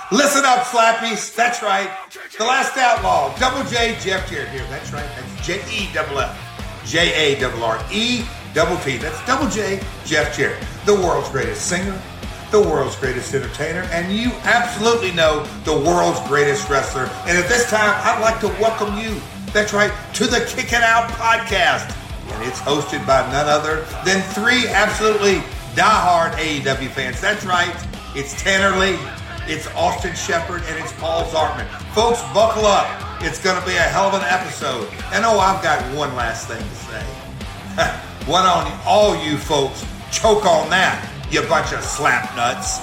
Listen up, Slappies. That's right. The Last Outlaw. Double J, Jeff Jarrett here. That's right. That's J-E-F-F. J-A-R-R-E-T-T. That's Double J, Jeff Jarrett. The world's greatest singer, the world's greatest entertainer, and you absolutely know the world's greatest wrestler. And at this time, I'd like to welcome you, that's right, to the Kickin' Out Podcast. And it's hosted by none other than three absolutely diehard AEW fans. That's right. It's Tanner Lee, it's Austin Shepard, and it's Paul Zartman. Folks, buckle up. It's going to be a hell of an episode. And I've got one last thing to say. One on all you folks. Choke on that, you bunch of slap nuts.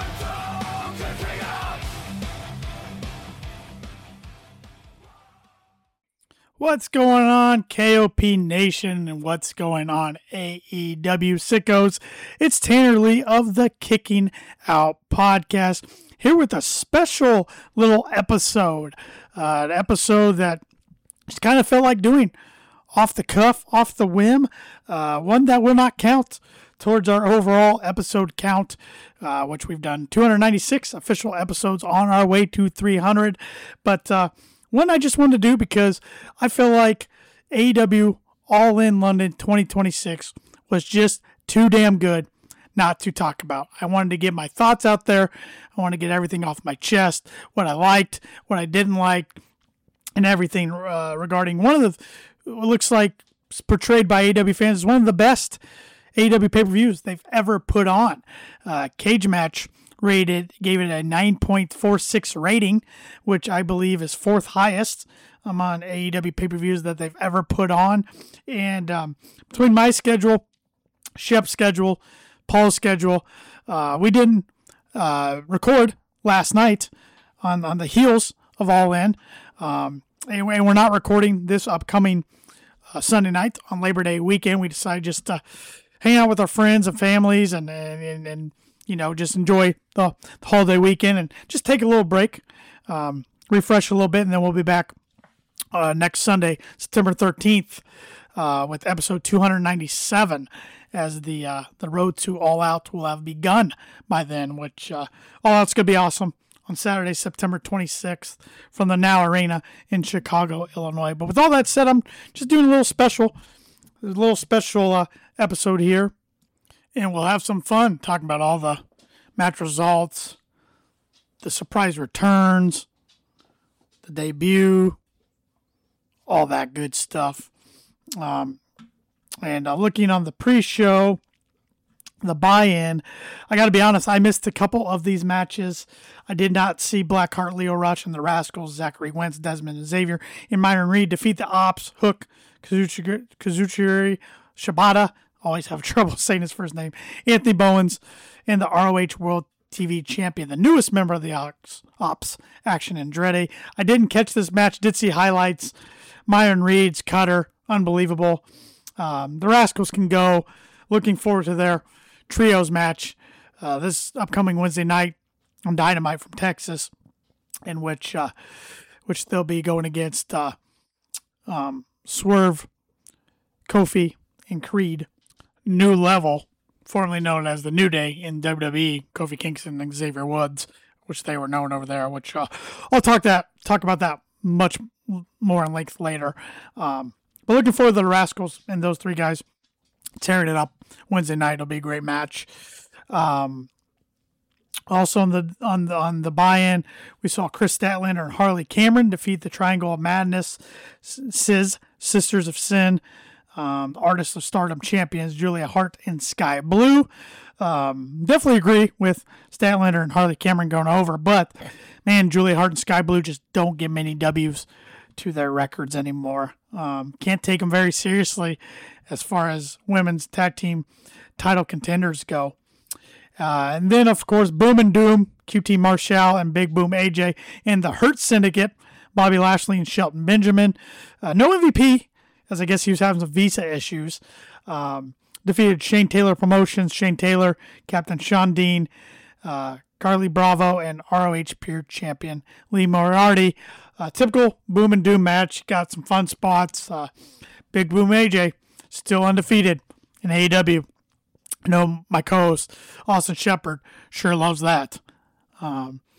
What's going on, KOP Nation, and what's going on, AEW sickos? It's Tanner Lee of the Kicking Out Podcast, here with a special little episode. An episode that just kind of felt like doing off the cuff, off the whim. One that will not count towards our overall episode count, which we've done 296 official episodes on our way to 300. But one I just wanted to do because I feel like AEW All In London 2026 was just too damn good not to talk about. I wanted to get my thoughts out there. I want to get everything off my chest, what I liked, what I didn't like, and everything regarding one of the, what looks like portrayed by AEW fans as one of the best AEW pay-per-views they've ever put on. Cage Match gave it a 9.46 rating, which I believe is fourth highest among AEW pay-per-views that they've ever put on. And between my schedule, Shep's schedule, Paul's schedule, we didn't record last night on the heels of All In. And we're not recording this upcoming Sunday night on Labor Day weekend. We decided just to hang out with our friends and families and you know, just enjoy the holiday weekend and just take a little break, refresh a little bit, and then we'll be back next Sunday, September 13th, with episode 297, as the road to All Out will have begun by then, which All Out's going to be awesome on Saturday, September 26th from the Now Arena in Chicago, Illinois. But with all that said, I'm just doing a little special episode here. And we'll have some fun talking about all the match results, the surprise returns, the debut, all that good stuff. And looking on the pre-show, the buy-in, I got to be honest, I missed a couple of these matches. I did not see Blackheart, Lio Rush, and the Rascals, Zachary Wentz, Desmond, and Xavier, and Myron Reed defeat the Ops, Hook, Kazuchika Shibata, always have trouble saying his first name, Anthony Bowens, and the ROH World TV Champion, the newest member of the Ops, Action Andretti. I didn't catch this match, did see highlights. Myron Reed's cutter, unbelievable. The Rascals can go. Looking forward to their trios match this upcoming Wednesday night on Dynamite from Texas, in which they'll be going against Swerve, Kofi, and Creed. New Level, formerly known as the New Day in WWE, Kofi Kingston and Xavier Woods, which they were known over there, which I'll talk about that much more in length later. But looking forward to the Rascals and those three guys tearing it up Wednesday night. It'll be a great match. Also on the buy-in, we saw Chris Statlander and Harley Cameron defeat the Triangle of Madness, Sisters of Sin, Artists of Stardom champions Julia Hart and Sky Blue. Definitely agree with Statlander and Harley Cameron going over, but man, Julia Hart and Sky Blue just don't get many W's to their records anymore. Can't take them very seriously as far as women's tag team title contenders go. And then, of course, Boom and Doom, QT Marshall and Big Boom AJ, and the Hurt Syndicate, Bobby Lashley and Shelton Benjamin. No MVP, as I guess he was having some visa issues. Defeated Shane Taylor Promotions, Shane Taylor, Captain Sean Dean, Carly Bravo, and ROH Peer Champion Lee Moriarty. Typical Boom and Doom match. Got some fun spots. Big Boom AJ still undefeated in AEW. I know my co-host, Austin Shepard, sure loves that.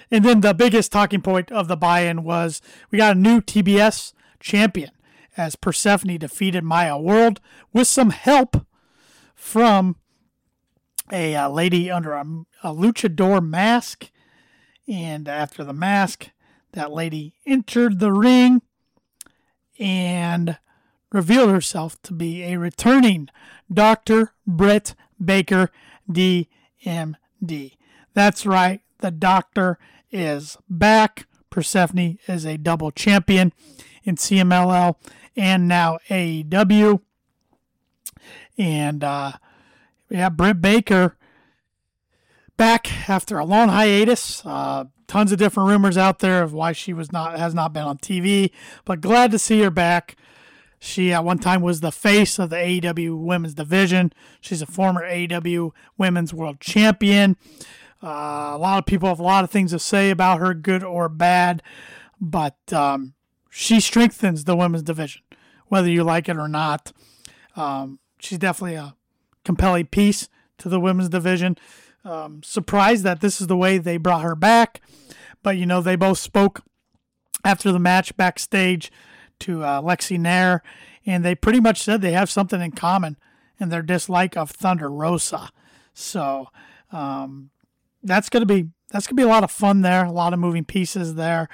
And then the biggest talking point of the buy-in was we got a new TBS champion as Persephone defeated Maya World with some help from a lady under a luchador mask. And after the mask, that lady entered the ring and revealed herself to be a returning Dr. Britt Baker, DMD. That's right, the doctor is back. Persephone is a double champion in CMLL and now AEW. And Britt Baker back after a long hiatus. Tons of different rumors out there of why she has not been on TV, but glad to see her back. She at one time was the face of the AEW Women's Division. She's a former AEW Women's World Champion. A lot of people have a lot of things to say about her, good or bad, but she strengthens the Women's Division, whether you like it or not. She's definitely a compelling piece to the Women's Division. Surprised that this is the way they brought her back, but they both spoke after the match backstage to Lexi Nair, and they pretty much said they have something in common in their dislike of Thunder Rosa. So that's gonna be a lot of fun there, a lot of moving pieces there.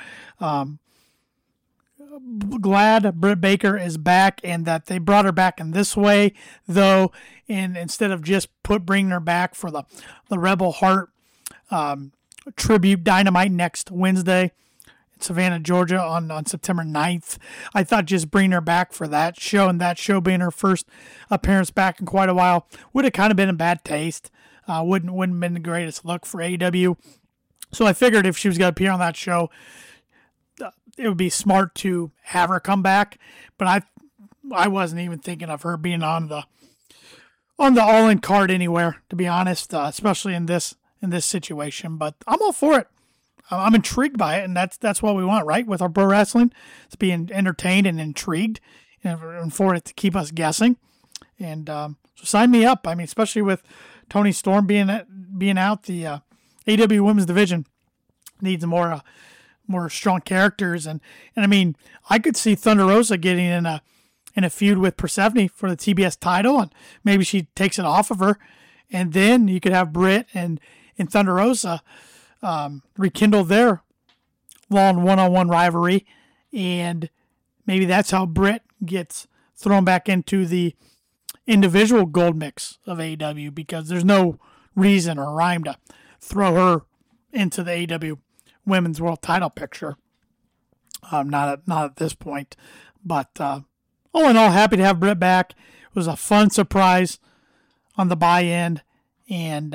Glad Britt Baker is back and that they brought her back in this way, though, and instead of just bringing her back for the Rebel Heart tribute Dynamite next Wednesday in Savannah, Georgia on September 9th. I thought just bringing her back for that show, and that show being her first appearance back in quite a while, would have kind of been in bad taste. Wouldn't have been the greatest look for AEW. So I figured if she was going to appear on that show, it would be smart to have her come back. But I wasn't even thinking of her being on the All-In card anywhere, to be honest, especially in this situation. But I'm all for it. I'm intrigued by it, and that's what we want, right? With our pro wrestling, it's being entertained and intrigued, and for it to keep us guessing. And so sign me up. I mean, especially with Toni Storm being out, the AEW Women's Division needs more strong characters, and I mean, I could see Thunder Rosa getting in a feud with Persephone for the TBS title, and maybe she takes it off of her, and then you could have Britt and Thunder Rosa rekindle their long one-on-one rivalry, and maybe that's how Britt gets thrown back into the individual gold mix of AEW, because there's no reason or rhyme to throw her into the AEW Women's World title picture. Not at this point, but all in all, happy to have Britt back. It was a fun surprise on the buy-in, and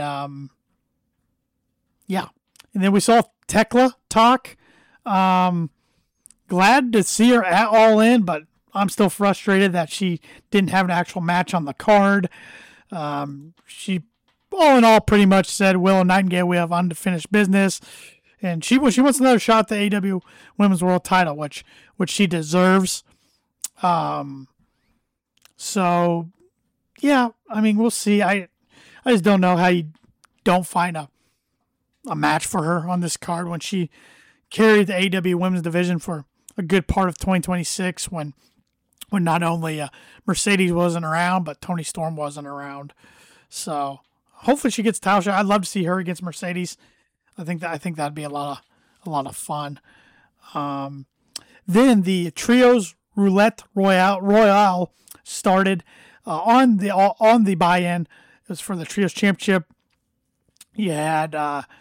yeah. And then we saw Tekla talk. Glad to see her at All In, but I'm still frustrated that she didn't have an actual match on the card. She, all in all, pretty much said, Willow Nightingale, we have unfinished business. And she wants another shot at the AEW Women's World title, which she deserves. So, yeah, I mean, we'll see. I just don't know how you don't find a match for her on this card when she carried the AEW Women's Division for a good part of 2026 when not only Mercedes wasn't around, but Toni Storm wasn't around. So hopefully she gets a title shot. I'd love to see her against Mercedes. I think that'd be a lot of fun. Then the Trios Roulette Royale started on the buy-in. It was for the Trios Championship. You had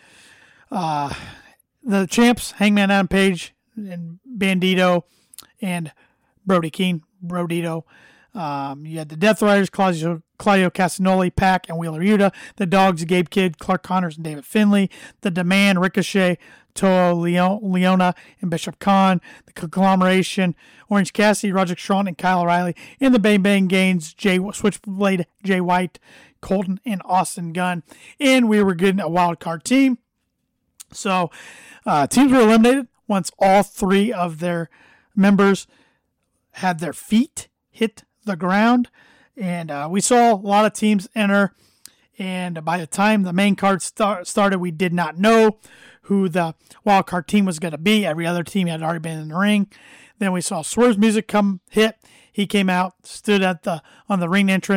the champs, Hangman Adam Page and Bandito and Brody King, Brodito. You had the Death Riders, Claudio Castagnoli, Pac, and Wheeler Yuta. The Dogs, Gabe Kidd, Clark Connors, and David Finlay. The Demand, Ricochet, Toa Leona, and Bishop Khan. The Conglomeration, Orange Cassidy, Roderick Strong, and Kyle O'Reilly. And the Bang Bang Gains, Switchblade, Jay White, Colton, and Austin Gunn. And we were getting a wild card team. So teams were eliminated once all three of their members had their feet hit the ground. And we saw a lot of teams enter. And by the time the main card started, we did not know who the wild card team was going to be. Every other team had already been in the ring. Then we saw Swerve's music hit. He came out, stood on the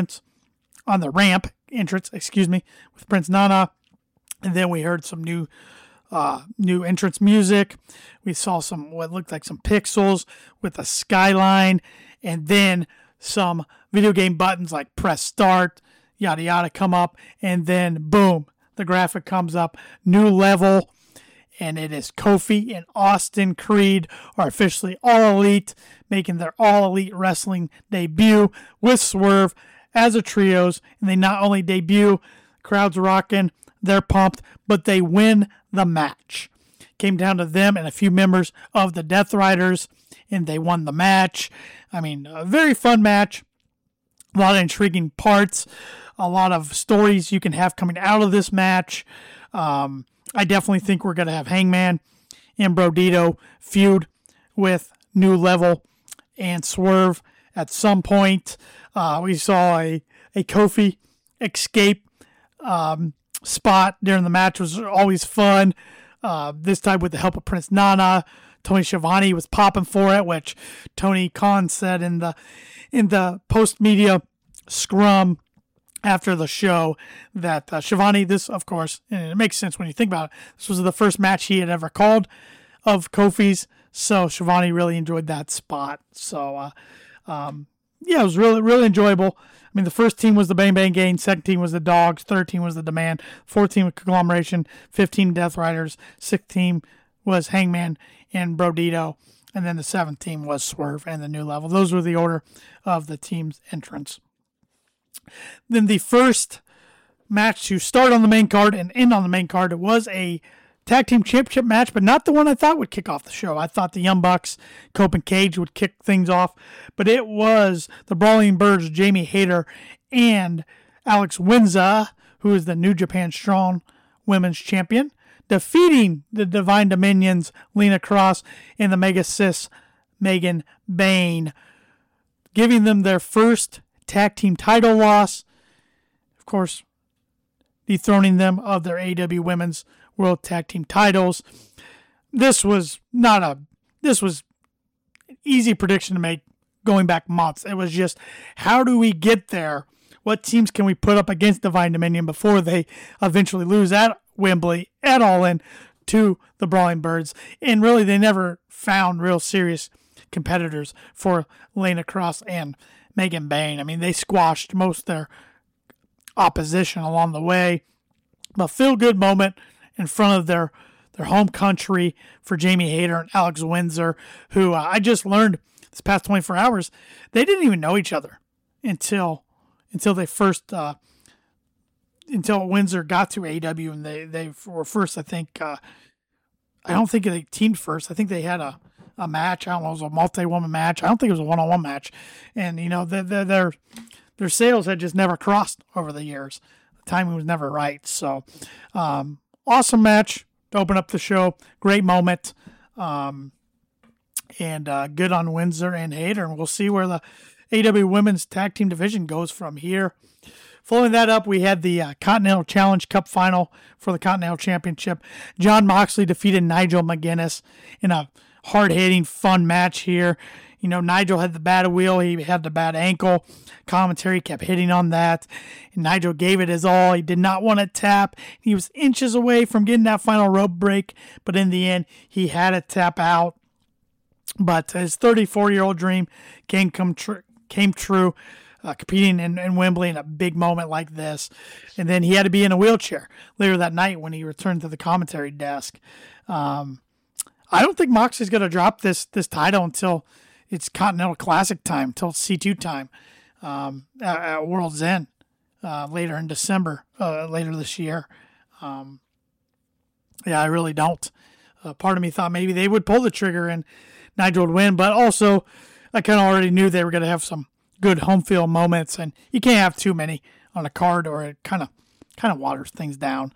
ramp entrance, with Prince Nana. And then we heard some new entrance music. We saw some what looked like some pixels with a skyline, and then some video game buttons like press start, yada yada come up, and then boom, the graphic comes up, new level, and it is Kofi and Austin Creed are officially All Elite, making their All Elite Wrestling debut with Swerve as a trios, and they not only debut, crowd's rocking, they're pumped, but they win the match. Came down to them and a few members of the Death Riders, and they won the match. I mean, a very fun match. A lot of intriguing parts. A lot of stories you can have coming out of this match. I definitely think we're going to have Hangman and Brodito feud with New Level and Swerve at some point. We saw a Kofi escape spot during the match. Was always fun. This time with the help of Prince Nana. Tony Schiavone was popping for it, which Tony Khan said in the post-media scrum after the show that Schiavone, this, of course, and it makes sense when you think about it, this was the first match he had ever called of Kofi's, so Schiavone really enjoyed that spot. So, yeah, it was really, really enjoyable. I mean, the first team was the Bang Bang Gang, second team was the Dogs, third team was the Demand, fourth team was Conglomeration, 15 Death Riders, sixth team was Hangman and Brodito, and then the seventh team was Swerve and the New Level. Those were the order of the team's entrance. Then the first match to start on the main card and end on the main card was a tag team championship match, but not the one I thought would kick off the show. I thought the Young Bucks, Cope and Cage would kick things off, but it was the Brawling Birds, Jamie Hayter and Alex Windsor, who is the New Japan Strong Women's Champion, defeating the Divine Dominions, Lena Cross, and the Mega Sis, Megan Bayne, giving them their first tag team title loss. Of course, dethroning them of their AEW Women's World Tag Team titles. This was an easy prediction to make going back months. It was just, how do we get there? What teams can we put up against Divine Dominion before they eventually lose at Wembley, at All In, to the Brawling Birds? And really, they never found real serious competitors for Lena Cross and Megan Bayne. I mean, they squashed most of their opposition along the way. But feel-good moment in front of their home country for Jamie Hayter and Alex Windsor, who I just learned this past 24 hours, they didn't even know each other until they first until Windsor got to AEW, and they were first, I think, I don't think they teamed first. I think they had a match. I don't know, it was a multi-woman match. I don't think it was a one-on-one match. And, you know, their sales had just never crossed over the years. The timing was never right. So, awesome match to open up the show. Great moment. And good on Windsor and Hayter. And we'll see where the AEW Women's Tag Team Division goes from here. Following that up, we had the Continental Challenge Cup final for the Continental Championship. Jon Moxley defeated Nigel McGuinness in a hard-hitting, fun match here. You know, Nigel had the bad wheel. He had the bad ankle. Commentary kept hitting on that. And Nigel gave it his all. He did not want to tap. He was inches away from getting that final rope break. But in the end, he had to tap out. But his 34-year-old dream came true. Competing in Wembley in a big moment like this. And then he had to be in a wheelchair later that night when he returned to the commentary desk. I don't think Moxley's going to drop this title until it's Continental Classic time, until C2 time at World's End later in December, later this year. Yeah, I really don't. Part of me thought maybe they would pull the trigger and Nigel would win, but also I kind of already knew they were going to have some good home field moments, and you can't have too many on a card or it kind of waters things down.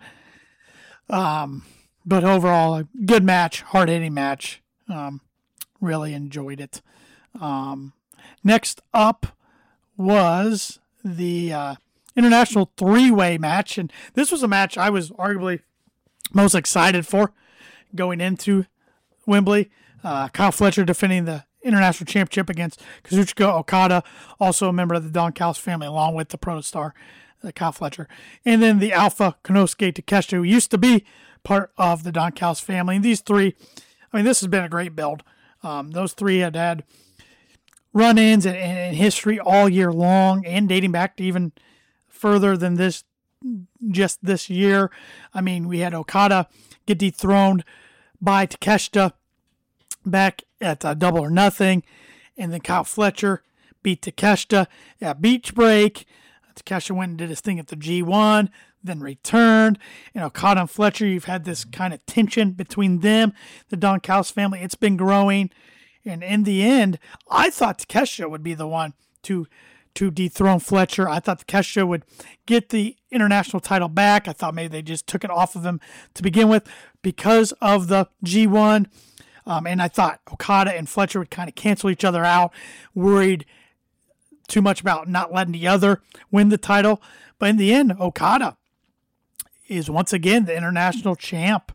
But overall, a good match, hard-hitting match. Really enjoyed it. Next up was the international three-way match, and this was a match I was arguably most excited for going into Wembley. Kyle Fletcher defending the international championship against Kazuchika Okada, also a member of the Don Callis family, along with the Protostar, Kyle Fletcher. And then the Alpha Konosuke Takeshita, who used to be part of the Don Callis family. And these three, I mean, this has been a great build. Those three had run-ins and history all year long, and dating back to even further than this, just this year. I mean, we had Okada get dethroned by Takeshita back at Double or Nothing, and then Kyle Fletcher beat Takeshita at Beach Break. Takeshita went and did his thing at the G1, then returned. You know, Okada and Fletcher, you've had this kind of tension between them, the Don Callis family. It's been growing, and in the end, I thought Takeshita would be the one to dethrone Fletcher. I thought Takeshita would get the international title back. I thought maybe they just took it off of him to begin with because of the G1. And I thought Okada and Fletcher would kind of cancel each other out, worried too much about not letting the other win the title. But in the end, Okada is once again the international champ.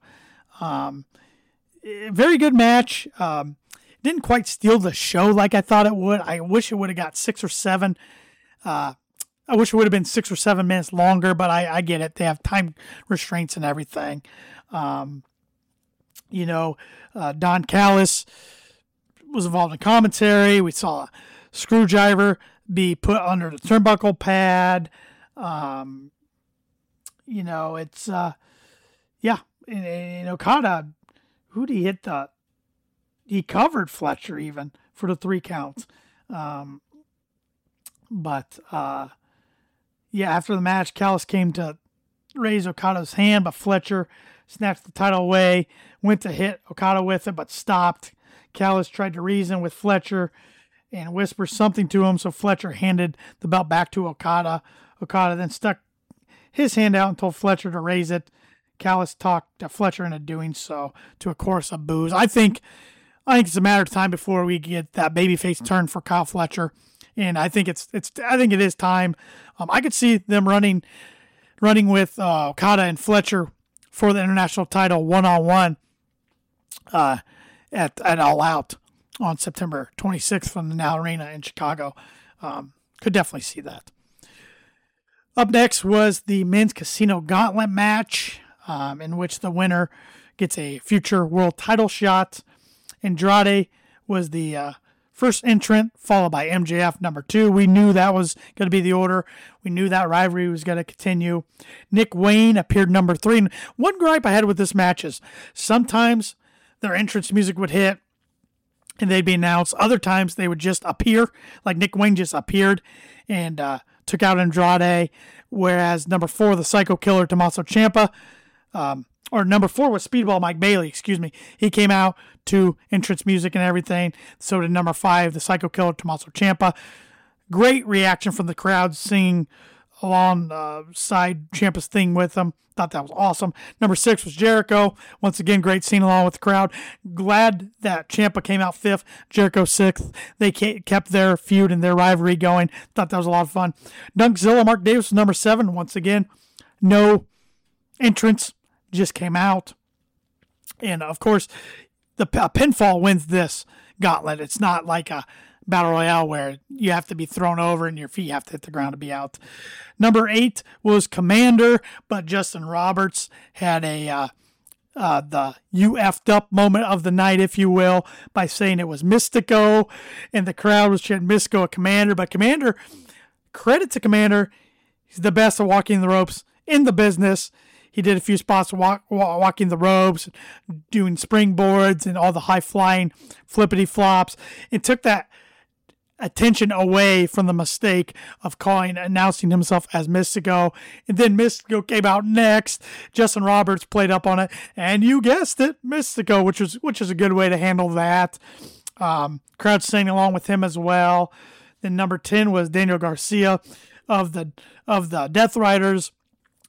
Very good match. Didn't quite steal the show like I thought it would. I wish it would have got 6 or 7. I wish it would have been 6 or 7 minutes longer, but I get it. They have time restraints and everything. Don Callis was involved in commentary. We saw a screwdriver be put under the turnbuckle pad. And Okada, who did he hit he covered Fletcher even for the 3 counts. After the match, Callis came to raise Okada's hand, but Fletcher snatched the title away, went to hit Okada with it, but stopped. Callis tried to reason with Fletcher and whisper something to him, so Fletcher handed the belt back to Okada. Okada then stuck his hand out and told Fletcher to raise it. Callis talked Fletcher into doing so to a chorus of boos. I think it's a matter of time before we get that babyface turn for Kyle Fletcher, and I think it is time. I could see them running with Okada and Fletcher for the international title one-on-one at All Out on September 26th from the Now Arena in Chicago. Could definitely see that. Up next was the men's casino gauntlet match, in which the winner gets a future world title shot. Andrade was the first entrant, followed by MJF number 2. We knew that was going to be the order. We knew that rivalry was going to continue. Nick Wayne appeared number 3. And one gripe I had with this match is sometimes their entrance music would hit and they'd be announced. Other times they would just appear, like Nick Wayne just appeared and took out Andrade, whereas number 4, the Psycho Killer, Tommaso Ciampa, or number 4 was Speedball Mike Bailey, he came out to entrance music and everything. So did number 5, the Psycho Killer, Tommaso Ciampa. Great reaction from the crowd singing alongside Ciampa's thing with them. Thought that was awesome. Number 6 was Jericho. Once again, great scene along with the crowd. Glad that Ciampa came out 5th, Jericho 6th. They kept their feud and their rivalry going. Thought that was a lot of fun. Dunkzilla, Mark Davis was number 7. Once again, no entrance, just came out. And, of course, a pinfall wins this gauntlet. It's not like a Battle Royale where you have to be thrown over and your feet have to hit the ground to be out. Number 8 was Commander, but Justin Roberts had the you effed up moment of the night, if you will, by saying it was Mystico, and the crowd was chanting Mystico at Commander. But Commander, credit to Commander, he's the best at walking the ropes in the business. He did a few spots walking the ropes, doing springboards and all the high-flying flippity flops, and took that attention away from the mistake of announcing himself as Mystico. And then Mystico came out next. Justin Roberts played up on it, and you guessed it, Mystico, which is a good way to handle that. Crowd singing along with him as well. Then number 10 was Daniel Garcia of the Death Riders.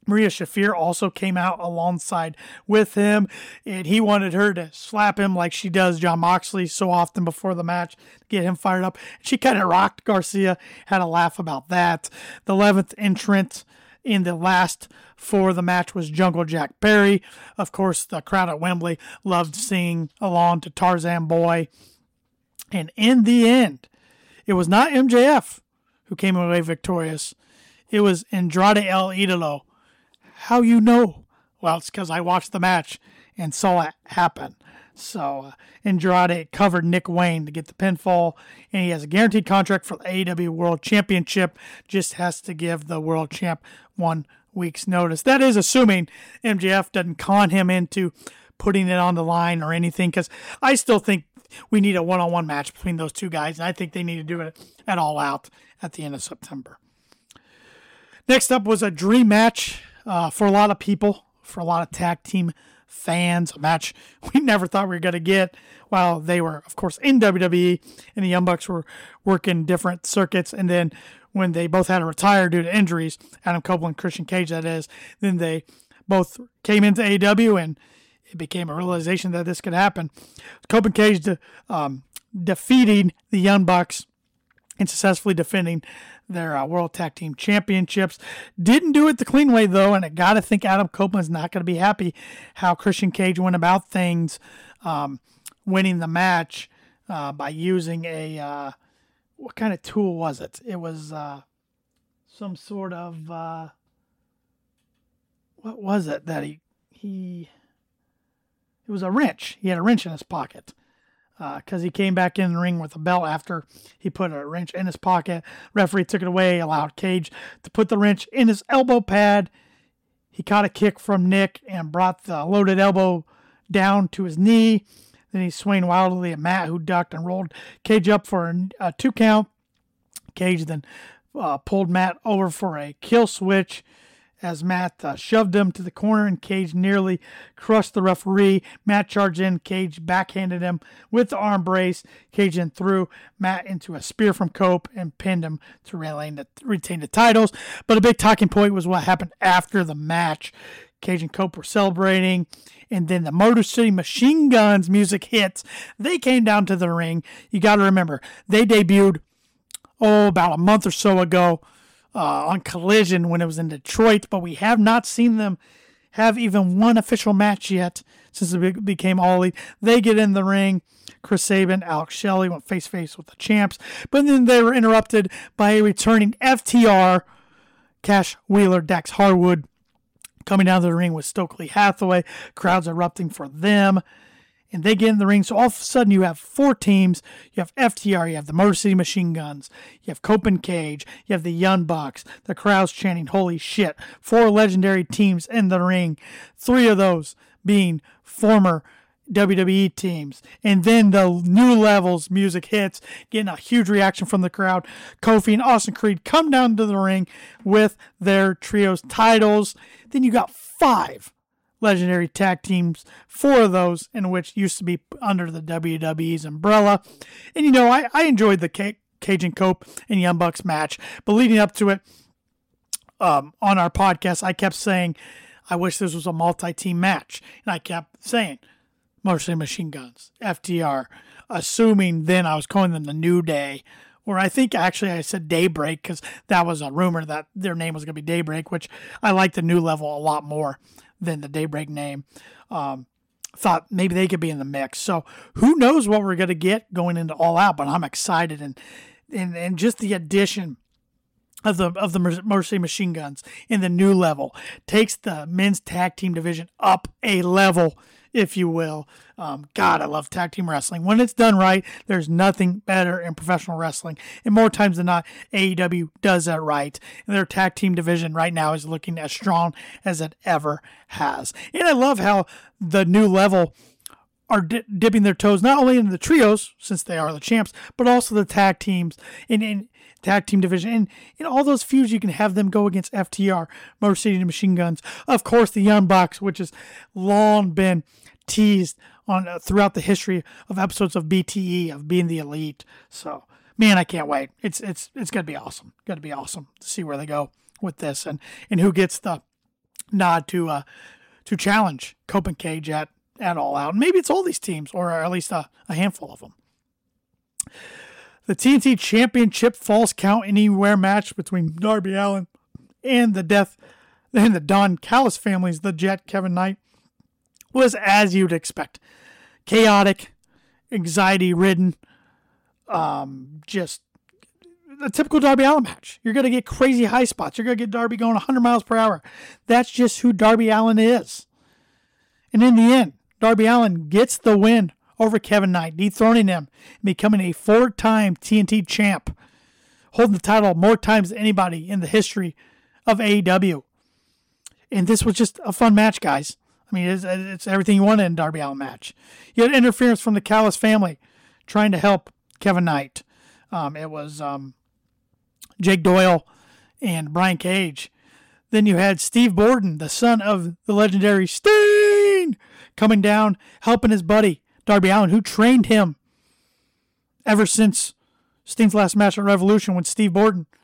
Maria Shafir also came out alongside with him, and he wanted her to slap him like she does Jon Moxley so often before the match to get him fired up. She kind of rocked Garcia, had a laugh about that. The 11th entrant in the last for the match was Jungle Jack Perry. Of course, the crowd at Wembley loved singing along to Tarzan Boy. And in the end, it was not MJF who came away victorious. It was Andrade El Idolo. How you know? Well, it's because I watched the match and saw it happen. So Andrade covered Nick Wayne to get the pinfall, and he has a guaranteed contract for the AEW World Championship. Just has to give the World Champ 1 week's notice. That is assuming MJF doesn't con him into putting it on the line or anything, because I still think we need a one-on-one match between those two guys, and I think they need to do it at All Out at the end of September. Next up was a dream match for a lot of people, for a lot of tag team fans, a match we never thought we were going to get while they were, of course, in WWE, and the Young Bucks were working different circuits, and then when they both had to retire due to injuries, Adam Copeland, Christian Cage, that is, then they both came into AEW, and it became a realization that this could happen. Copeland Cage defeating the Young Bucks and successfully defending their World Tag Team Championships. Didn't do it the clean way, though, and I got to think Adam Copeland's not going to be happy how Christian Cage went about things, winning the match by using a, what kind of tool was it? It was some sort of, what was it that it was a wrench. He had a wrench in his pocket. Because he came back in the ring with a belt after he put a wrench in his pocket. Referee took it away, allowed Cage to put the wrench in his elbow pad. He caught a kick from Nick and brought the loaded elbow down to his knee. Then he swung wildly at Matt, who ducked and rolled Cage up for a 2 count. Cage then pulled Matt over for a kill switch as Matt shoved him to the corner, and Cage nearly crushed the referee. Matt charged in. Cage backhanded him with the arm brace. Cage then threw Matt into a spear from Cope and pinned him to retain the titles. But a big talking point was what happened after the match. Cage and Cope were celebrating, and then the Motor City Machine Guns music hits. They came down to the ring. You got to remember, they debuted, about a month or so ago, on Collision when it was in Detroit, but we have not seen them have even one official match yet since it became All Elite. They get in the ring. Chris Sabin, Alex Shelley went face-to-face with the champs, but then they were interrupted by a returning FTR, Cash Wheeler, Dax Harwood, coming down to the ring with Stokely Hathaway. Crowds erupting for them. And they get in the ring, so all of a sudden you have 4 teams. You have FTR, you have the Motor City Machine Guns, you have Cope and Cage, you have the Young Bucks, the crowd's chanting, holy shit. 4 legendary teams in the ring, 3 of those being former WWE teams. And then the New Levels music hits, getting a huge reaction from the crowd. Kofi and Austin Creed come down to the ring with their trios titles. Then you got 5 legendary tag teams, 4 of those in which used to be under the WWE's umbrella. And I enjoyed the Cage and Cope and Young Bucks match, but leading up to it, on our podcast, I kept saying I wish this was a multi-team match, and I kept saying Motor City Machine Guns, FTR, assuming then I was calling them the New Day, or I think actually I said Daybreak because that was a rumor that their name was going to be Daybreak, which I like the New Level a lot more than the Daybreak name. Thought maybe they could be in the mix. So who knows what we're going to get going into All Out, but I'm excited. And just the addition of the Motor City Machine Guns in the New Level takes the men's tag team division up a level, if you will. God, I love tag team wrestling. When it's done right, there's nothing better in professional wrestling. And more times than not, AEW does that right. And their tag team division right now is looking as strong as it ever has. And I love how the New Level are dipping their toes not only in the trios, since they are the champs, but also the tag teams in tag team division. And in all those feuds, you can have them go against FTR, Motor City Machine Guns. Of course, the Young Bucks, which has long been teased on throughout the history of episodes of BTE, of being the elite. So, man, I can't wait. It's going to be awesome. Going to be awesome to see where they go with this and who gets the nod to challenge Cope and Cage at All Out. Maybe it's all these teams, or at least a handful of them. The TNT Championship Falls Count Anywhere match between Darby Allin and the Don Callis families, the Jet, Kevin Knight, was as you'd expect. Chaotic, anxiety-ridden, just a typical Darby Allin match. You're going to get crazy high spots. You're going to get Darby going 100 miles per hour. That's just who Darby Allin is. And in the end, Darby Allin gets the win over Kevin Knight, dethroning him and becoming a 4-time TNT champ, holding the title more times than anybody in the history of AEW. And this was just a fun match, guys. I mean, it's everything you want in a Darby Allin match. You had interference from the Callis family trying to help Kevin Knight. It was Jake Doyle and Brian Cage. Then you had Steve Borden, the son of the legendary Sting, coming down, helping his buddy, Darby Allin, who trained him ever since Sting's last match at Revolution when Steve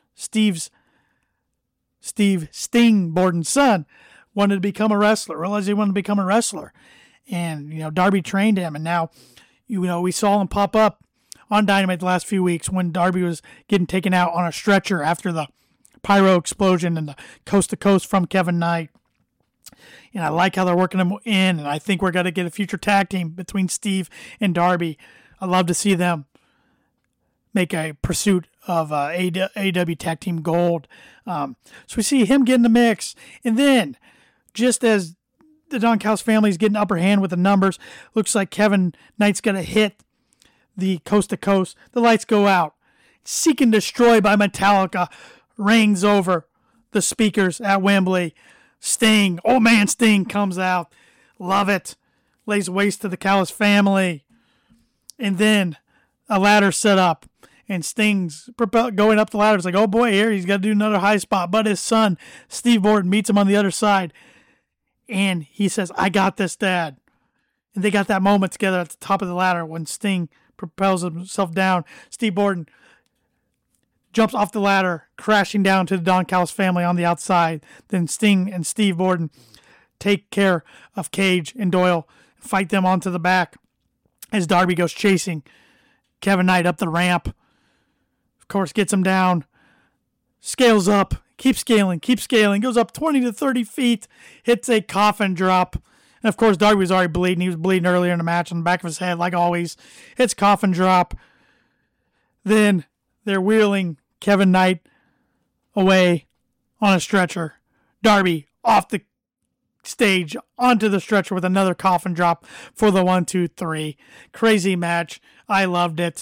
Sting Borden's son wanted to become a wrestler, realized he wanted to become a wrestler. And, Darby trained him. And now, we saw him pop up on Dynamite the last few weeks when Darby was getting taken out on a stretcher after the pyro explosion and the coast to coast from Kevin Knight. And I like how they're working him in, and I think we're going to get a future tag team between Steve and Darby. I'd love to see them make a pursuit of AEW Tag Team Gold. So we see him get in the mix. And then, just as the Don Callis family is getting upper hand with the numbers, looks like Kevin Knight's going to hit the coast to coast. The lights go out. Seek and Destroy by Metallica rings over the speakers at Wembley. Sting, old man Sting, comes out. Love it. Lays waste to the Callis family. And then a ladder set up. And Sting's going up the ladder. It's like, oh boy, here he's got to do another high spot. But his son, Steve Borden, meets him on the other side. And he says, I got this, Dad. And they got that moment together at the top of the ladder when Sting propels himself down. Steve Borden jumps off the ladder, crashing down to the Don Callis family on the outside. Then Sting and Steve Borden take care of Cage and Doyle, fight them onto the back as Darby goes chasing Kevin Knight up the ramp. Of course, gets him down, scales up, keeps scaling, goes up 20 to 30 feet, hits a coffin drop. And of course, Darby was already bleeding. He was bleeding earlier in the match on the back of his head, like always. Hits coffin drop. Then they're wheeling Kevin Knight away on a stretcher. Darby off the stage onto the stretcher with another coffin drop for the 1, 2, 3. Crazy match. I loved it.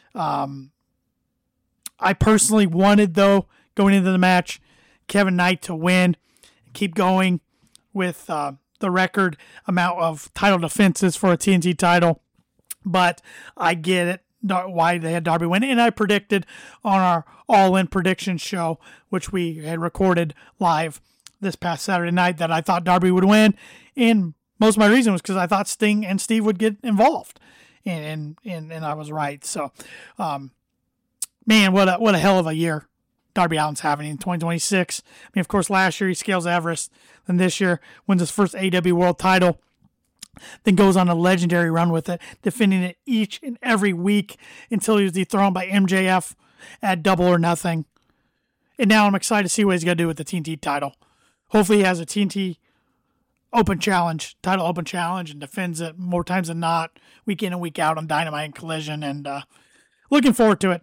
I personally wanted, though, going into the match, Kevin Knight to win, keep going with the record amount of title defenses for a TNT title. But I get it, why they had Darby win. And I predicted on our All-In Prediction show, which we had recorded live this past Saturday night, that I thought Darby would win. And most of my reason was because I thought Sting and Steve would get involved. And I was right. So, man, what a hell of a year Darby Allin's having in 2026. I mean, of course, last year he scales Everest. Then this year wins his first AEW World title. Then goes on a legendary run with it, defending it each and every week until he was dethroned by MJF at Double or Nothing. And now I'm excited to see what he's going to do with the TNT title. Hopefully he has a TNT title open challenge, and defends it more times than not, week in and week out on Dynamite and Collision. And looking forward to it.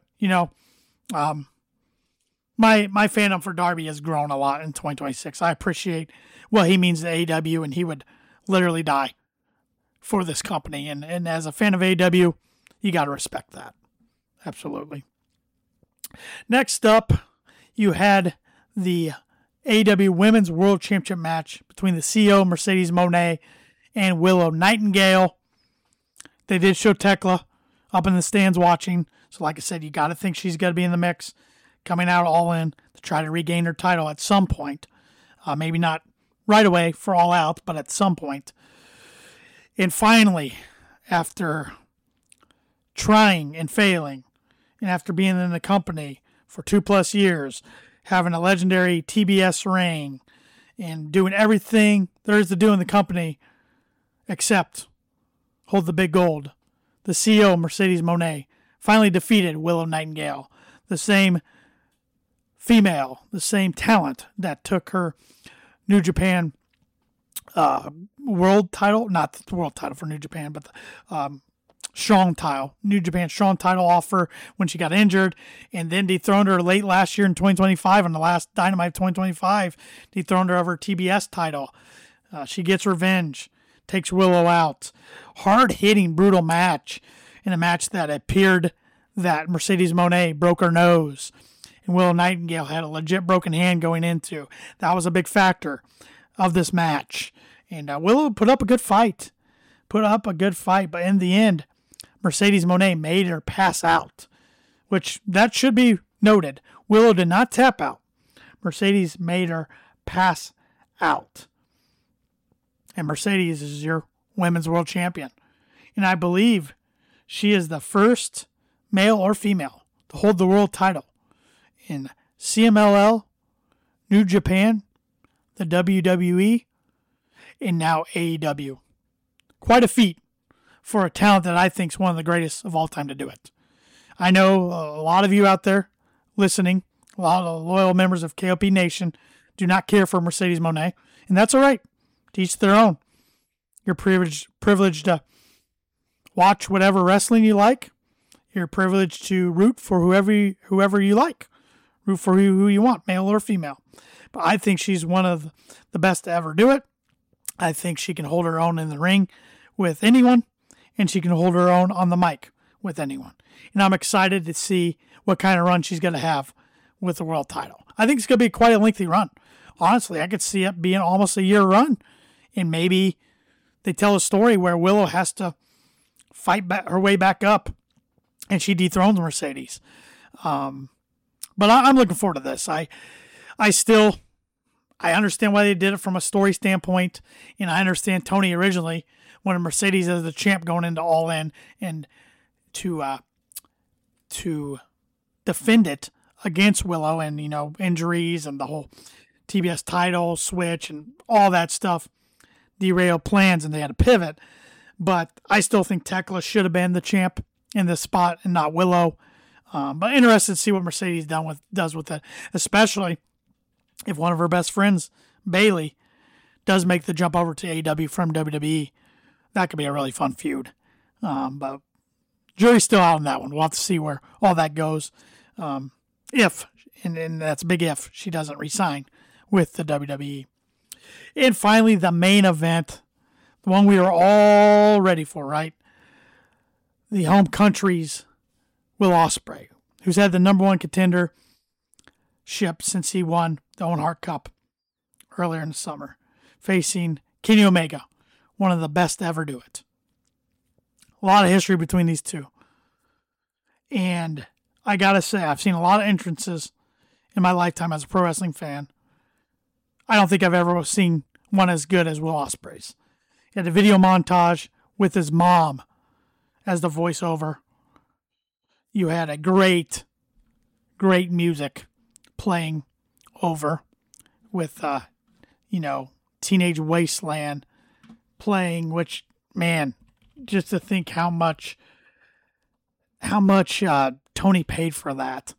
My fandom for Darby has grown a lot in 2026. I appreciate what he means to AEW, and he would literally die for this company. And as a fan of AEW, you got to respect that. Absolutely. Next up, you had the AEW Women's World Championship match between the CEO, Mercedes Moné, and Willow Nightingale. They did show Tekla up in the stands watching. So like I said, you got to think she's got to be in the mix, coming out all in to try to regain her title at some point. Maybe not right away for All Out, but at some point. And finally, after trying and failing, and after being in the company for 2+ years, having a legendary TBS reign, and doing everything there is to do in the company except hold the big gold. The CEO, Mercedes Moné, finally defeated Willow Nightingale, the same female, the same talent that took her New Japan world title, not the world title for New Japan, but the strong title, New Japan strong title offer when she got injured, and then dethroned her late last year in 2025 on the last Dynamite 2025, dethroned her of her TBS title. She gets revenge, takes Willow out. Hard-hitting, brutal match, in a match that appeared that Mercedes Moné broke her nose, and Willow Nightingale had a legit broken hand going into. That was a big factor of this match. And Willow put up a good fight. But in the end, Mercedes Moné made her pass out, which that should be noted. Willow did not tap out. Mercedes made her pass out. And Mercedes is your women's world champion. And I believe she is the first male or female to hold the world title in CMLL, New Japan, the WWE, and now AEW. Quite a feat for a talent that I think is one of the greatest of all time to do it. I know a lot of you out there listening, a lot of loyal members of KOP Nation, do not care for Mercedes Moné, and that's all right. To each their own. You're privileged to watch whatever wrestling you like. You're privileged to root for whoever you like. Root for who you want, male or female. But I think she's one of the best to ever do it. I think she can hold her own in the ring with anyone, and she can hold her own on the mic with anyone. And I'm excited to see what kind of run she's going to have with the world title. I think it's going to be quite a lengthy run. Honestly, I could see it being almost a year run. And maybe they tell a story where Willow has to fight her way back up and she dethrones Mercedes. But I'm looking forward to this. I understand why they did it from a story standpoint, and I understand Tony originally wanted Mercedes as the champ going into All In and to defend it against Willow and, injuries and the whole TBS title switch and all that stuff derailed plans and they had to pivot. But I still think Tekla should have been the champ in this spot and not Willow. But interested to see what Mercedes does with it, especially if one of her best friends, Bayley, does make the jump over to AEW from WWE. That could be a really fun feud. But jury's still out on that one. We'll have to see where all that goes. If, and that's a big if, she doesn't resign with the WWE. And finally, the main event, the one we are all ready for, right? The home country's Will Ospreay, who's had the number one contendership since he won the Owen Hart Cup earlier in the summer, facing Kenny Omega, one of the best to ever do it. A lot of history between these two. And I gotta say, I've seen a lot of entrances in my lifetime as a pro wrestling fan. I don't think I've ever seen one as good as Will Ospreay's. He had a video montage with his mom as the voiceover. You had a great music playing over with, Teenage Wasteland playing, which, man, just to think how much Tony paid for that.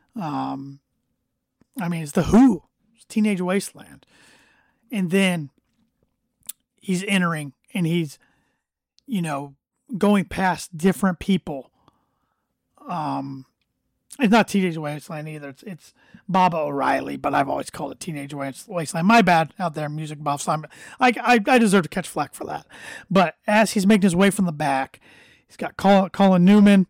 It's The Who. It's Teenage Wasteland. And then he's entering and he's, going past different people. It's not Teenage Wasteland either. It's Baba O'Reilly, but I've always called it Teenage Wasteland. My bad out there, music buffs. I deserve to catch flack for that. But as he's making his way from the back, he's got Colin Newman,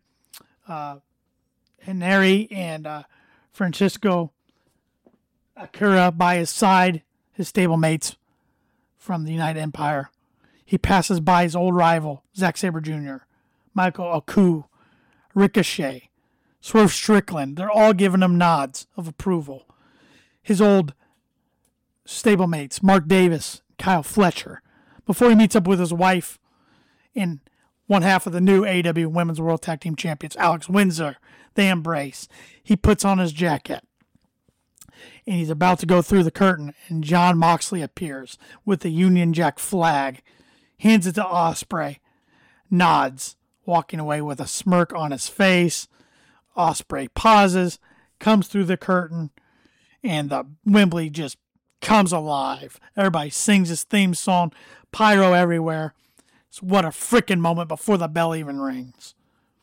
Henry, and Francisco Akira by his side, his stablemates from the United Empire. He passes by his old rival, Zack Sabre Jr., Michael Oku, Ricochet, Swerve Strickland. They're all giving him nods of approval. His old stablemates, Mark Davis, Kyle Fletcher, before he meets up with his wife in one half of the new AEW Women's World Tag Team Champions, Alex Windsor. They embrace. He puts on his jacket. and he's about to go through the curtain, and Jon Moxley appears with the Union Jack flag, hands it to Ospreay, nods, walking away with a smirk on his face. Ospreay pauses, comes through the curtain, and the Wembley just comes alive. Everybody sings his theme song, pyro everywhere. So what a freaking moment before the bell even rings.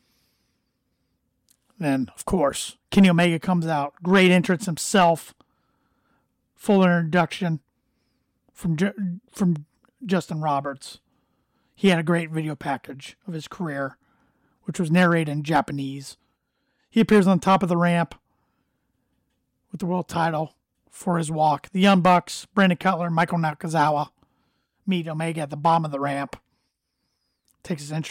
Then, of course, Kenny Omega comes out. Great entrance himself. Full introduction from Justin Roberts. He had a great video package of his career, which was narrated in Japanese. He appears on top of the ramp with the world title for his walk. The Young Bucks, Brandon Cutler, Michael Nakazawa meet Omega at the bottom of the ramp. Takes his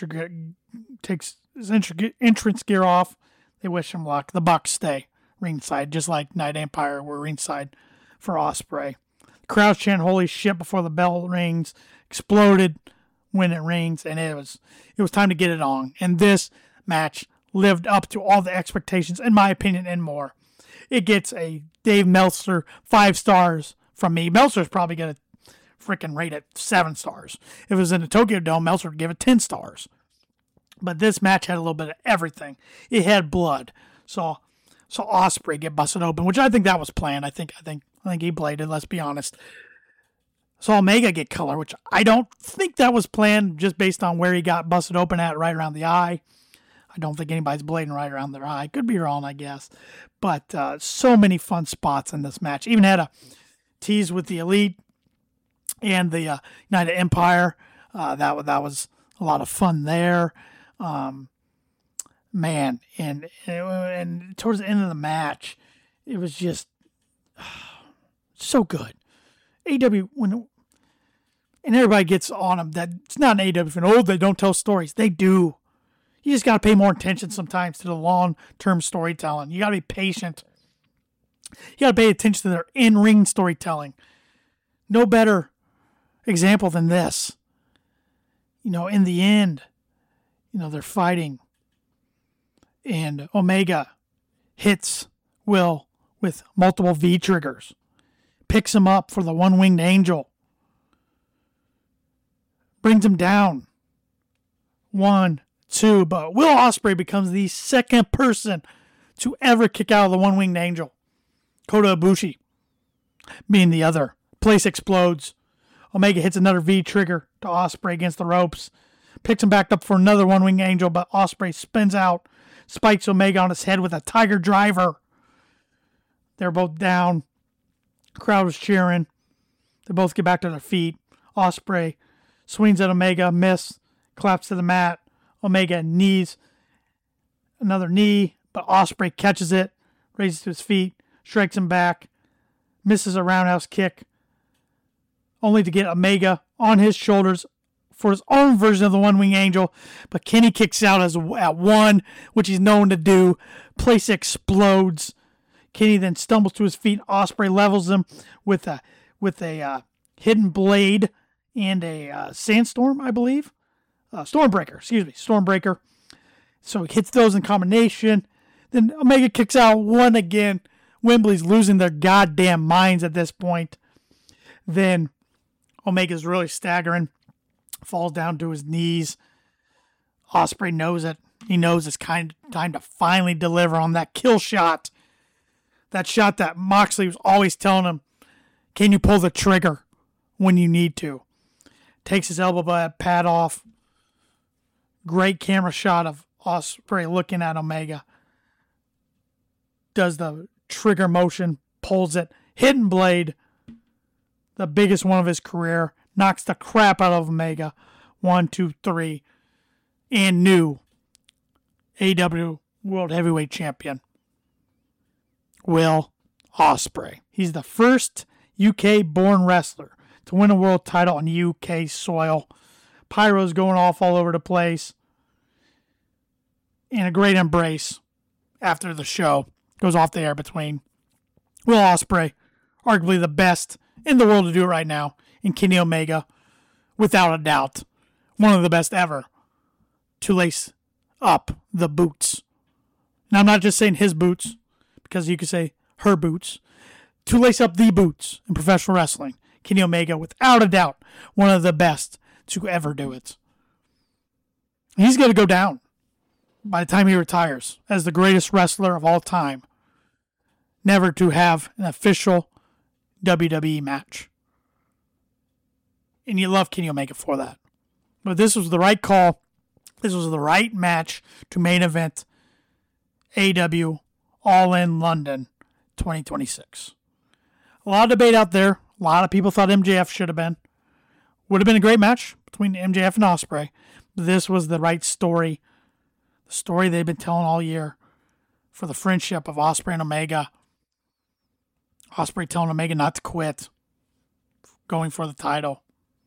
entrance gear off. They wish him luck. The Bucks stay ringside, just like Night Empire were ringside for Ospreay. The crowd chant "Holy shit" before the bell rings. Exploded when it rings, and it was time to get it on. And this match lived up to all the expectations, in my opinion, and more. It gets a Dave Meltzer 5 stars from me. Meltzer's probably going to freaking rate it 7 stars. If it was in the Tokyo Dome, Meltzer would give it 10 stars. But this match had a little bit of everything. It had blood. So Ospreay get busted open, which I think that was planned. I think he bladed, let's be honest. Saw Omega get color, which I don't think that was planned, just based on where he got busted open at, right around the eye. I don't think anybody's blading right around their eye. Could be wrong, I guess. But so many fun spots in this match. Even had a tease with the Elite and the United Empire. That was a lot of fun there. Man, and towards the end of the match, it was just so good. AEW, and everybody gets on them that it's not an AEW fan. Oh, they don't tell stories. They do. You just got to pay more attention sometimes to the long-term storytelling. You got to be patient. You got to pay attention to their in-ring storytelling. No better example than this. In the end, they're fighting. And Omega hits Will with multiple V-triggers. Picks him up for the one-winged angel. Brings him down. 1, 2. But Will Ospreay becomes the second person to ever kick out of the one-winged angel. Kota Ibushi being the other. Place explodes. Omega hits another V-trigger to Ospreay against the ropes. Picks him back up for another one-winged angel, but Ospreay spins out. Spikes Omega on his head with a Tiger Driver. They're both down. Crowd was cheering. They both get back to their feet. Ospreay swings at Omega, miss, claps to the mat. Omega knees another knee, but Ospreay catches it, raises to his feet, strikes him back, misses a roundhouse kick, only to get Omega on his shoulders for his own version of the one-wing angel. But Kenny kicks out at 1, which he's known to do. Place explodes. Kenny then stumbles to his feet. Ospreay levels him with a hidden blade and a sandstorm, I believe. Stormbreaker. So he hits those in combination. Then Omega kicks out 1 again. Wembley's losing their goddamn minds at this point. Then Omega's really staggering. Falls down to his knees. Ospreay knows it. He knows it's time to finally deliver on that kill shot. That shot that Moxley was always telling him, can you pull the trigger when you need to? Takes his elbow pad off. Great camera shot of Ospreay looking at Omega. Does the trigger motion, pulls it. Hidden blade, the biggest one of his career. Knocks the crap out of Omega. 1, 2, 3. And new AEW World Heavyweight Champion, Will Ospreay. He's the first UK-born wrestler to win a world title on UK soil. Pyro's going off all over the place. And a great embrace after the show goes off the air between Will Ospreay, arguably the best in the world to do it right now, and Kenny Omega, without a doubt, one of the best ever to lace up the boots. Now, I'm not just saying his boots, because you could say her boots. to lace up the boots in professional wrestling. Kenny Omega, without a doubt, one of the best to ever do it. He's going to go down by the time he retires as the greatest wrestler of all time, never to have an official WWE match. And you love Kenny Omega for that. But this was the right call. This was the right match to main event AEW All In London 2026. A lot of debate out there. A lot of people thought MJF should have been. Would have been a great match between MJF and Ospreay. This was the right story. The story they've been telling all year for the friendship of Ospreay and Omega. Ospreay telling Omega not to quit. Going for the title.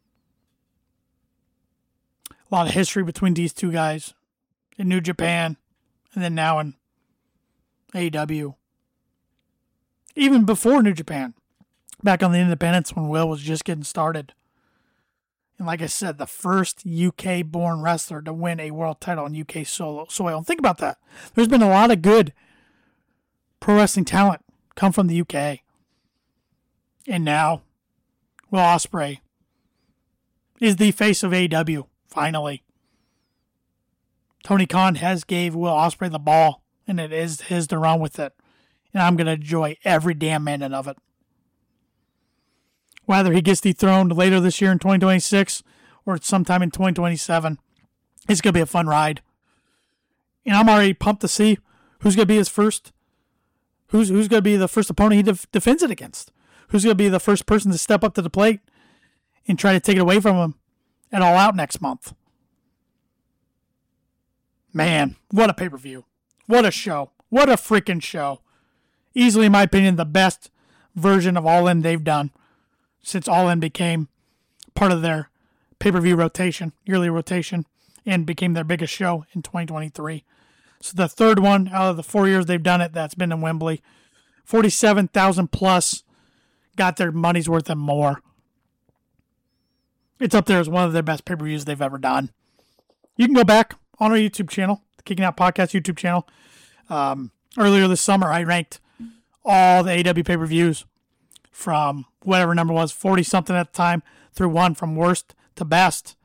A lot of history between these two guys. In New Japan. And then now in AEW. Even before New Japan. Back on the independents when Will was just getting started. And like I said, the first UK-born wrestler to win a world title on UK soil. And think about that. There's been a lot of good pro wrestling talent come from the UK. And now, Will Ospreay is the face of AEW, finally. Tony Khan has gave Will Ospreay the ball, and it is his to run with it. And I'm going to enjoy every damn minute of it. Whether he gets dethroned later this year in 2026 or sometime in 2027, it's going to be a fun ride. And I'm already pumped to see who's going to be his first, who's going to be the first opponent he defends it against. Who's going to be the first person to step up to the plate and try to take it away from him at All Out next month. Man, what a pay-per-view. What a show. What a freaking show. Easily, in my opinion, the best version of All In they've done since All In became part of their pay-per-view rotation, yearly rotation, and became their biggest show in 2023. So the third one out of the 4 years they've done it, that's been in Wembley. 47,000 plus, got their money's worth and more. It's up there as one of their best pay-per-views they've ever done. You can go back on our YouTube channel, the Kicking Out Podcast YouTube channel. Earlier this summer, I ranked all the AEW pay-per-views from whatever number was, 40-something at the time, through one from worst to best.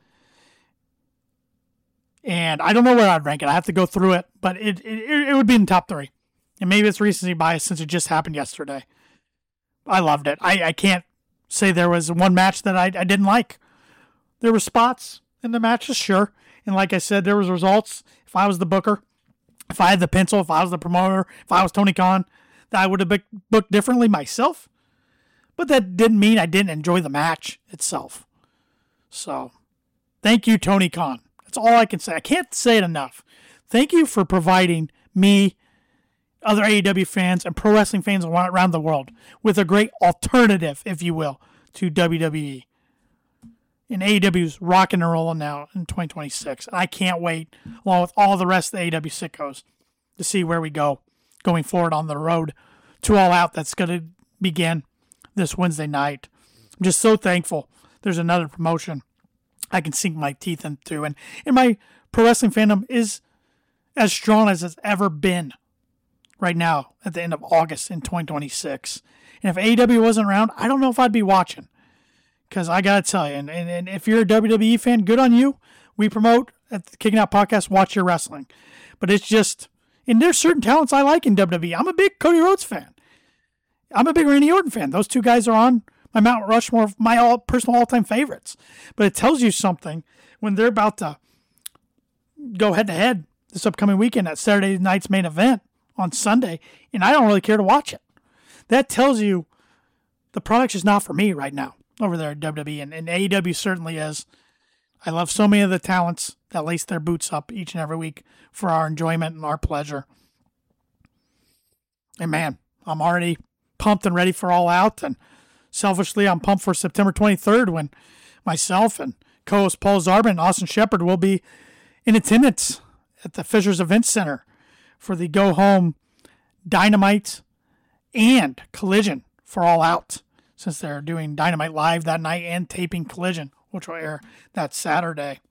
And I don't know where I'd rank it. I have to go through it, but it would be in the top 3. And maybe it's recency bias since it just happened yesterday. I loved it. I can't say there was one match that I didn't like. There were spots in the matches, sure. And like I said, there was results. If I was the booker, if I had the pencil, if I was the promoter, if I was Tony Khan, that I would have booked differently myself. But that didn't mean I didn't enjoy the match itself. So, thank you, Tony Khan. That's all I can say. I can't say it enough. Thank you for providing me, other AEW fans, and pro wrestling fans around the world with a great alternative, if you will, to WWE. And AEW's rocking and rolling now in 2026. And I can't wait, along with all the rest of the AEW sickos, to see where we go going forward on the road to All Out that's going to begin this Wednesday night. I'm just so thankful there's another promotion I can sink my teeth into. And my pro wrestling fandom is as strong as it's ever been right now at the end of August in 2026. And if AEW wasn't around, I don't know if I'd be watching. Because I got to tell you, and if you're a WWE fan, good on you. We promote at the Kicking Out Podcast, Watch Your Wrestling. But it's just, and there's certain talents I like in WWE. I'm a big Cody Rhodes fan. I'm a big Randy Orton fan. Those two guys are on my Mount Rushmore of my personal all-time favorites. But it tells you something when they're about to go head-to-head this upcoming weekend at Saturday night's main event on Sunday, and I don't really care to watch it. That tells you the product's just not for me right now over there at WWE, and AEW certainly is. I love so many of the talents that lace their boots up each and every week for our enjoyment and our pleasure. And man, I'm already pumped and ready for All Out, and selfishly, I'm pumped for September 23rd when myself and co-host Paul Zarban and Austin Shepard will be in attendance at the Fishers Event Center for the Go Home Dynamite and Collision for All Out, since they're doing Dynamite Live that night and taping Collision, which will air that Saturday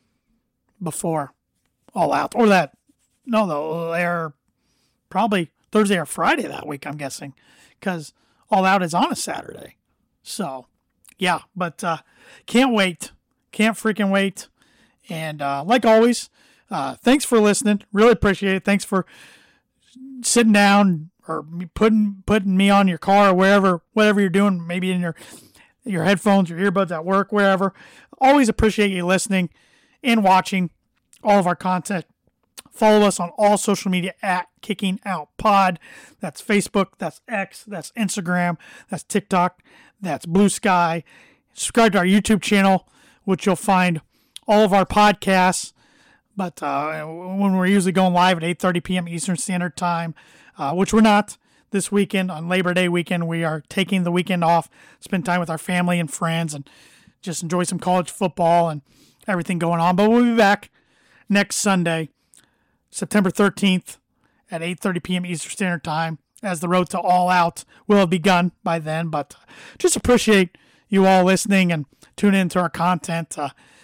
before All Out. Or they'll air probably Thursday or Friday that week, I'm guessing, because All Out is on a Saturday. So, yeah, but can't wait. Can't freaking wait. And like always, thanks for listening. Really appreciate it. Thanks for sitting down or putting me on your car or whatever you're doing, maybe in your headphones, your earbuds at work, wherever. Always appreciate you listening and watching all of our content. Follow us on all social media at Kicking Out Pod. That's Facebook, that's X, that's Instagram, that's TikTok, that's Blue Sky. Subscribe to our YouTube channel, which you'll find all of our podcasts. But when we're usually going live at 8:30 p.m. Eastern Standard Time, which we're not this weekend, on Labor Day weekend, we are taking the weekend off, spend time with our family and friends, and just enjoy some college football and everything going on. But we'll be back next Sunday, September 13th at 8:30 p.m. Eastern Standard Time, as the road to All Out will have begun by then. But just appreciate you all listening and tuning into our content.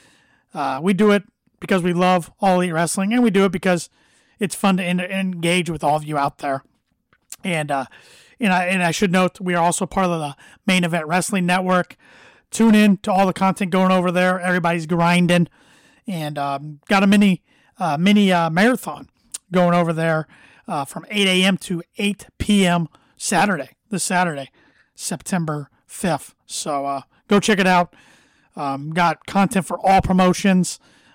We do it because we love All Elite Wrestling, and we do it because it's fun to engage with all of you out there. And I should note, we are also part of the Main Event Wrestling Network. Tune in to all the content going over there. Everybody's grinding, and got a mini marathon going over there from 8 a.m. to 8 p.m. this Saturday, September 5th. So go check it out. Got content for all promotions,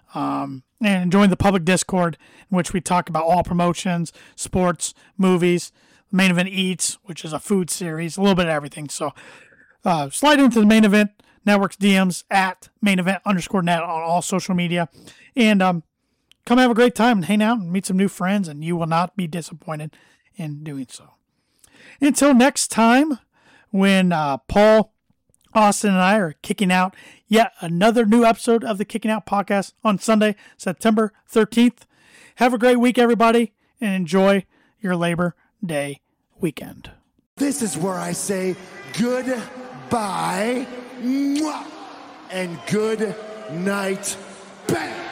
and join the public Discord, in which we talk about all promotions, sports, movies, Main Event Eats, which is a food series, a little bit of everything. So slide into the Main Event Network's DMs at mainevent_net on all social media, and come have a great time and hang out and meet some new friends, and you will not be disappointed in doing so. Until next time, when Paul, Austin, and I are kicking out yet another new episode of the Kicking Out Podcast on Sunday, September 13th. Have a great week, everybody, and enjoy your Labor Day weekend. This is where I say goodbye and good night. Bang!